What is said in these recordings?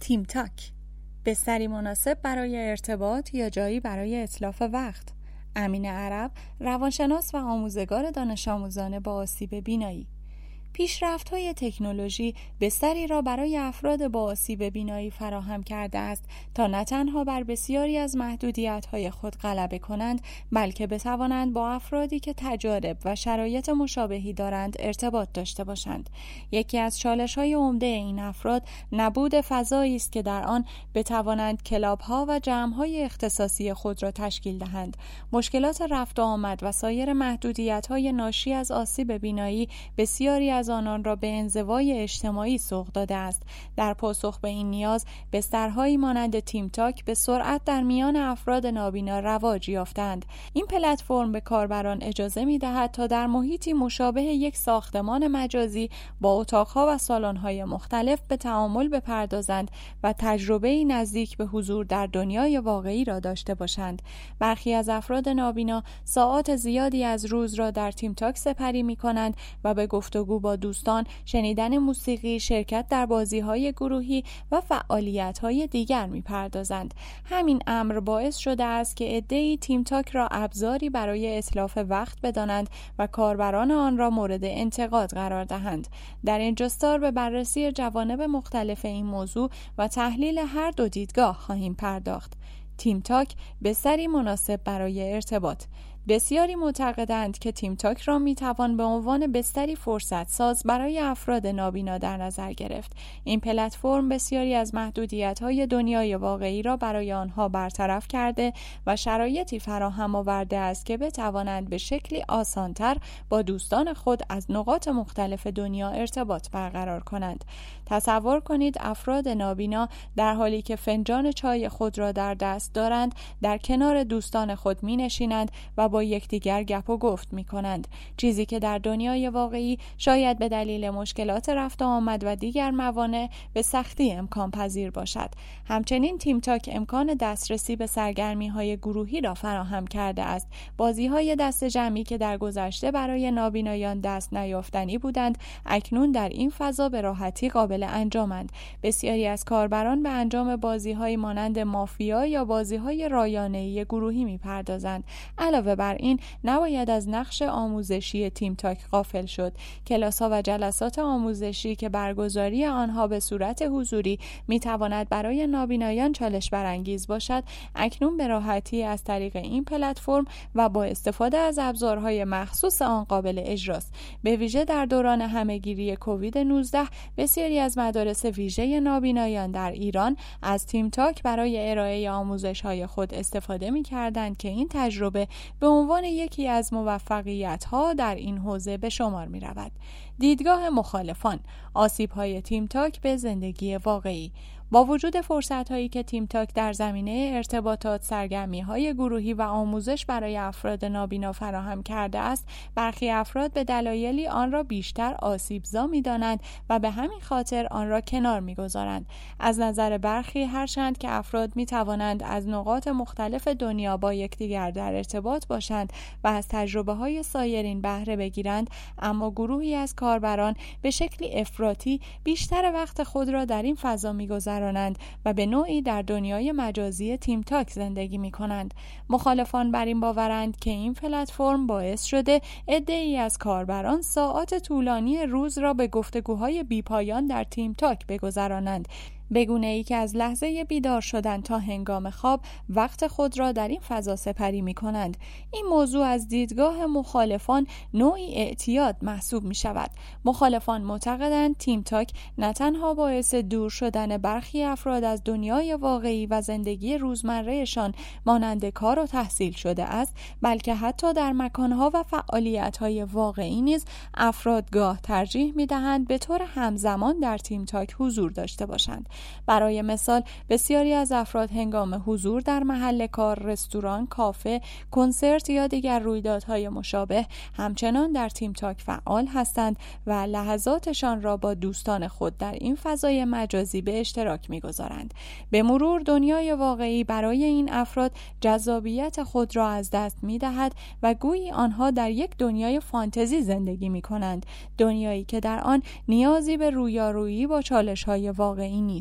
تیم تاک، بستری مناسب برای ارتباط یا جایی برای اتلاف وقت. امین عرب، روانشناس و آموزگار دانش آموزان با آسیب بینایی. پیشرفت‌های تکنولوژی بستری را برای افراد با آسیب بینایی فراهم کرده است تا نه تنها بر بسیاری از محدودیت‌های خود غلبه کنند، بلکه بتوانند با افرادی که تجارب و شرایط مشابهی دارند ارتباط داشته باشند. یکی از چالش‌های عمده این افراد نبود فضایی است که در آن بتوانند کلاب‌ها و جمع‌های اختصاصی خود را تشکیل دهند. مشکلات رفت و آمد و سایر محدودیت‌های ناشی از آسیب بینایی بسیاری از آنان را به انزوای اجتماعی سوق داده است. در پاسخ به این نیاز، بسترهایی مانند تیم تاک به سرعت در میان افراد نابینا رواج یافتند. این پلتفرم به کاربران اجازه می‌دهد تا در محیطی مشابه یک ساختمان مجازی با اتاق‌ها و سالن‌های مختلف به تعامل بپردازند و تجربه‌ای نزدیک به حضور در دنیای واقعی را داشته باشند. برخی از افراد نابینا ساعات زیادی از روز را در تیم تاک سپری می‌کنند و به گفتگو با دوستان، شنیدن موسیقی، شرکت در بازی‌های گروهی و فعالیت‌های دیگر می‌پردازند. همین امر باعث شده است که عده‌ای تیم تاک را ابزاری برای اتلاف وقت بدانند و کاربران آن را مورد انتقاد قرار دهند. در این جستار به بررسی جوانب مختلف این موضوع و تحلیل هر دو دیدگاه خواهیم پرداخت. تیم تاک بستری مناسب برای ارتباط. بسیاری معتقدند که تیم تاک را میتوان به عنوان بستری فرصت ساز برای افراد نابینا در نظر گرفت. این پلتفرم بسیاری از محدودیت‌های دنیای واقعی را برای آنها برطرف کرده و شرایطی فراهم آورده است که بتوانند به شکلی آسان‌تر با دوستان خود از نقاط مختلف دنیا ارتباط برقرار کنند. تصور کنید افراد نابینا در حالی که فنجان چای خود را در دست دارند، در کنار دوستان خود می‌نشینند و با یکدیگر گپ و گفت می‌کنند، چیزی که در دنیای واقعی شاید به دلیل مشکلات رفت و آمد و دیگر موانع به سختی امکان پذیر باشد. همچنین تیم تاک امکان دسترسی به سرگرمی‌های گروهی را فراهم کرده است. بازی‌های دست جمعی که در گذشته برای نابینایان دست نیافتنی بودند، اکنون در این فضا به راحتی قابل انجامند. بسیاری از کاربران به انجام بازی‌های مانند مافیا یا بازی‌های رایانه‌ای گروهی می‌پردازند. علاوه بر این، نباید از نقش آموزشی تیم تاک غافل شد. کلاس‌ها و جلسات آموزشی که برگزاری آنها به صورت حضوری می‌تواند برای نابینایان چالش برانگیز باشد، اکنون به راحتی از طریق این پلتفرم و با استفاده از ابزارهای مخصوص آن قابل اجراست. به ویژه در دوران همه‌گیری کووید 19 بسیاری از مدارس ویژه نابینایان در ایران از تیم تاک برای ارائه آموزش‌های خود استفاده می‌کردند که این تجربه به عنوان یکی از موفقیت‌ها در این حوزه به شمار می‌رود. دیدگاه مخالفان، آسیب‌های تیم تاک به زندگی واقعی. با وجود فرصت‌هایی که تیم تاک در زمینه ارتباطات، سرگرمی‌های گروهی و آموزش برای افراد نابینا فراهم کرده است، برخی افراد به دلایلی آن را بیشتر آسیب‌زا می‌دانند و به همین خاطر آن را کنار می‌گذارند. از نظر برخی، هرچند که افراد می‌توانند از نقاط مختلف دنیا با یکدیگر در ارتباط باشند و از تجربه‌های سایرین بهره بگیرند، اما گروهی از کاربران به شکلی افراطی بیشتر وقت خود را در این فضا می‌گذارند و به نوعی در دنیای مجازی تیم تاک زندگی می کنند. مخالفان بر این باورند که این پلتفرم باعث شده عده‌ای از کاربران ساعات طولانی روز را به گفتگوهای بی‌پایان در تیم تاک بگذرانند، به گونه‌ای که از لحظه بیدار شدن تا هنگام خواب وقت خود را در این فضا سپری می‌کنند. این موضوع از دیدگاه مخالفان نوعی اعتیاد محسوب می‌شود. مخالفان معتقدند تیم تاک نه تنها باعث دور شدن برخی افراد از دنیای واقعی و زندگی روزمره‌شان مانند کار و تحصیل شده است، بلکه حتی در مکان‌ها و فعالیت‌های واقعی نیز افراد گاه ترجیح می‌دهند به طور همزمان در تیم تاک حضور داشته باشند. برای مثال، بسیاری از افراد هنگام حضور در محل کار، رستوران، کافه، کنسرت یا دیگر رویدادهای مشابه همچنان در تیم تاک فعال هستند و لحظاتشان را با دوستان خود در این فضای مجازی به اشتراک می‌گذارند. به مرور دنیای واقعی برای این افراد جذابیت خود را از دست می‌دهد و گویی آنها در یک دنیای فانتزی زندگی می‌کنند، دنیایی که در آن نیازی به رویارویی با چالش‌های واقعی نیست.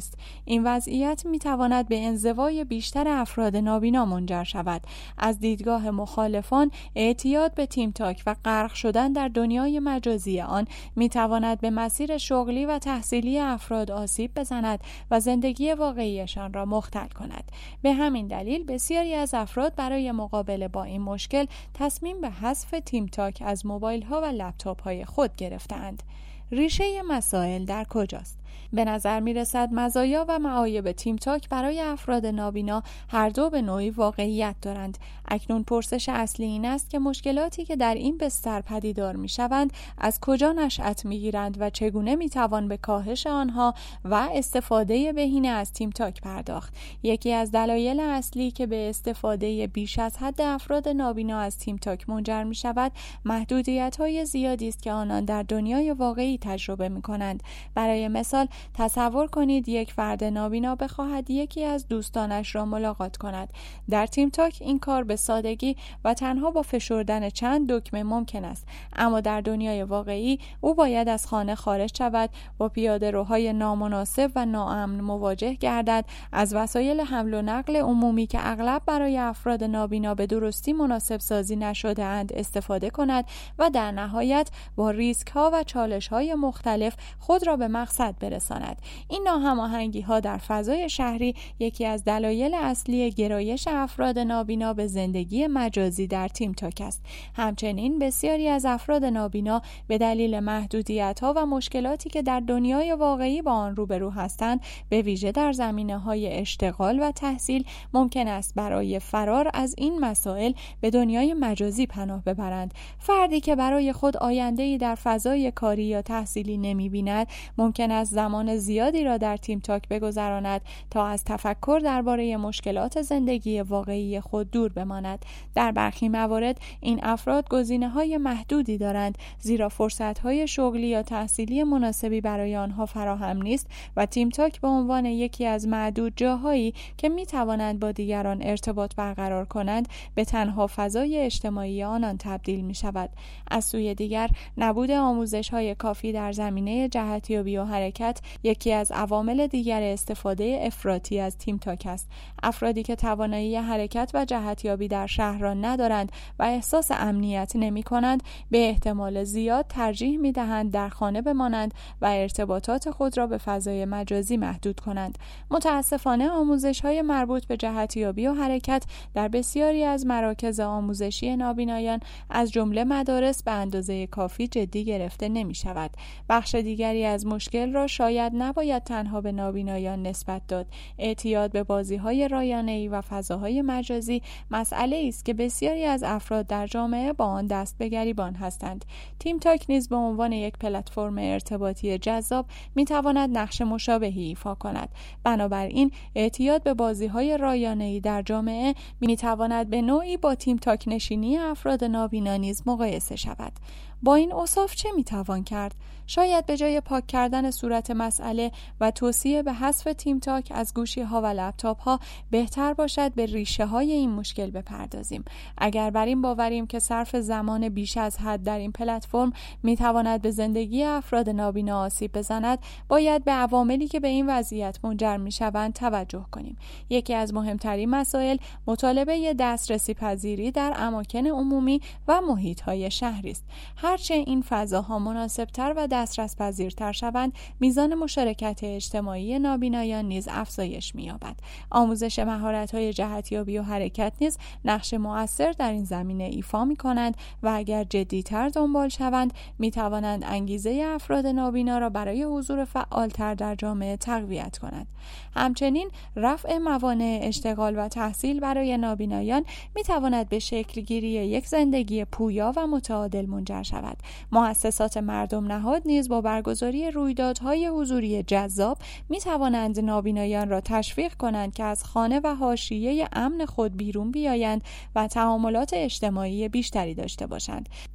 نیست. این وضعیت میتواند به انزوای بیشتر افراد نابینا منجر شود. از دیدگاه مخالفان، اعتیاد به تیم تاک و غرق شدن در دنیای مجازی آن میتواند به مسیر شغلی و تحصیلی افراد آسیب بزند و زندگی واقعیشان را مختل کند. به همین دلیل بسیاری از افراد برای مقابله با این مشکل تصمیم به حذف تیم تاک از موبایل ها و لپتاپ های خود گرفتند. ریشه مسائل در کجاست؟ به نظر می رسد مزایا و معایب تیم تاک برای افراد نابینا هر دو به نوعی واقعیت دارند. اکنون پرسش اصلی این است که مشکلاتی که در این بستر پدیدار می شوند از کجا نشأت می گیرند و چگونه می توان به کاهش آنها و استفاده بهینه از تیم تاک پرداخت. یکی از دلایل اصلی که به استفاده بیش از حد افراد نابینا از تیم تاک منجر می شود، محدودیت‌های زیادی است که آنان در دنیای واقعی تجربه می کنند. برای مثال تصور کنید یک فرد نابینا بخواهد یکی از دوستانش را ملاقات کند. در تیم تاک این کار به سادگی و تنها با فشردن چند دکمه ممکن است، اما در دنیای واقعی او باید از خانه خارج شود، با پیاده‌روهای نامناسب و ناامن مواجه گردد، از وسایل حمل و نقل عمومی که اغلب برای افراد نابینا به درستی مناسب سازی نشده اند استفاده کند و در نهایت با ریسک‌ها و چالش‌های مختلف خود را به مقصد برساند. این ناهماهنگی‌ها در فضای شهری یکی از دلایل اصلی گرایش افراد نابینا به زندگی مجازی در تیم تاک است. همچنین بسیاری از افراد نابینا به دلیل محدودیت‌ها و مشکلاتی که در دنیای واقعی با آن روبرو هستند، به ویژه در زمینه‌های اشتغال و تحصیل، ممکن است برای فرار از این مسائل به دنیای مجازی پناه ببرند. فردی که برای خود آینده‌ای در فضای کاری یا تحصیلی نمی‌بیند، ممکن است زمان زیادی را در تیم تاک بگذراند تا از تفکر درباره مشکلات زندگی واقعی خود دور بماند. در برخی موارد این افراد گزینه‌های محدودی دارند، زیرا فرصت‌های شغلی یا تحصیلی مناسبی برای آنها فراهم نیست و تیم تاک به عنوان یکی از معدود جاهایی که می‌توانند با دیگران ارتباط برقرار کنند، به تنها فضای اجتماعی آنان تبدیل می‌شود. از سوی دیگر، نبود آموزش‌های کافی در زمینه جهتیابی و حرکت یکی از عوامل دیگر استفاده افراطی از تیم تاک است. افرادی که توانایی حرکت و جهتیابی در شهر را ندارند و احساس امنیت نمی‌کنند، به احتمال زیاد ترجیح می‌دهند در خانه بمانند و ارتباطات خود را به فضای مجازی محدود کنند. متأسفانه آموزش‌های مربوط به جهتیابی و حرکت در بسیاری از مراکز آموزشی نابینایان از جمله مدارس به اندازه کافی جدی گرفته نمی‌شود. بخش دیگری از مشکل را شاید نباید تنها به نابینایان نسبت داد. اعتیاد به بازی‌های رایانه‌ای و فضاهای مجازی مسئله است که بسیاری از افراد در جامعه با آن دست به گریبان هستند. تیم تاک نیز به عنوان یک پلتفرم ارتباطی جذاب می‌تواند نقش مشابهی ایفا کند. بنابراین اعتیاد به بازی‌های رایانه‌ای در جامعه می‌تواند به نوعی با تیم تاک نشینی افراد نابینا نیز مقایسه شود. با این اوصاف چه میتوان کرد؟ شاید به جای پاک کردن صورت مسئله و توصیه به حذف تیم تاک از گوشی‌ها و لپتاپ‌ها، بهتر باشد به ریشه‌های این مشکل بپردازیم. اگر بر این باوریم که صرف زمان بیش از حد در این پلتفرم میتواند به زندگی افراد نابینا آسیب بزند، باید به عواملی که به این وضعیت منجر میشوند توجه کنیم. یکی از مهمترین مسائل مطالبه دسترسی پذیری در اماکن عمومی و محیط‌های شهری است. هرچه این فضاها مناسبتر و دسترس پذیرتر شوند، میزان مشارکت اجتماعی نابینایان نیز افزایش می‌یابد. آموزش مهارت‌های جهتیابی و حرکت نیز نقش مؤثر در این زمینه ایفا می‌کنند و اگر جدی‌تر دنبال شوند، می‌توانند انگیزه افراد نابینا را برای حضور فعال‌تر در جامعه تقویت کنند. همچنین رفع موانع اشتغال و تحصیل برای نابینایان می‌تواند به شکل‌گیری یک زندگی پویا و متعادل منجر شود. مؤسسات مردم نهاد نیز با برگزاری رویدادهای حضوری جذاب می‌توانند نابینایان را تشویق کنند که از خانه و حاشیه امن خود بیرون بیایند و تعاملات اجتماعی بیشتری داشته باشند.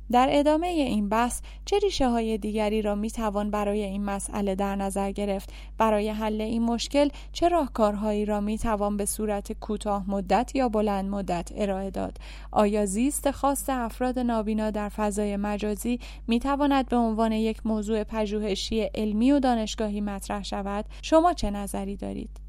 در ادامه این بحث چه ریشه‌های دیگری را می‌توان برای این مسئله در نظر گرفت؟ برای حل این مشکل چه راهکارهایی را می‌توان به صورت کوتاه مدت یا بلند مدت ارائه داد؟ آیا زیست خاص افراد نابینا در فضای مجازی می‌تواند به عنوان یک موضوع پژوهشی علمی و دانشگاهی مطرح شود؟ شما چه نظری دارید؟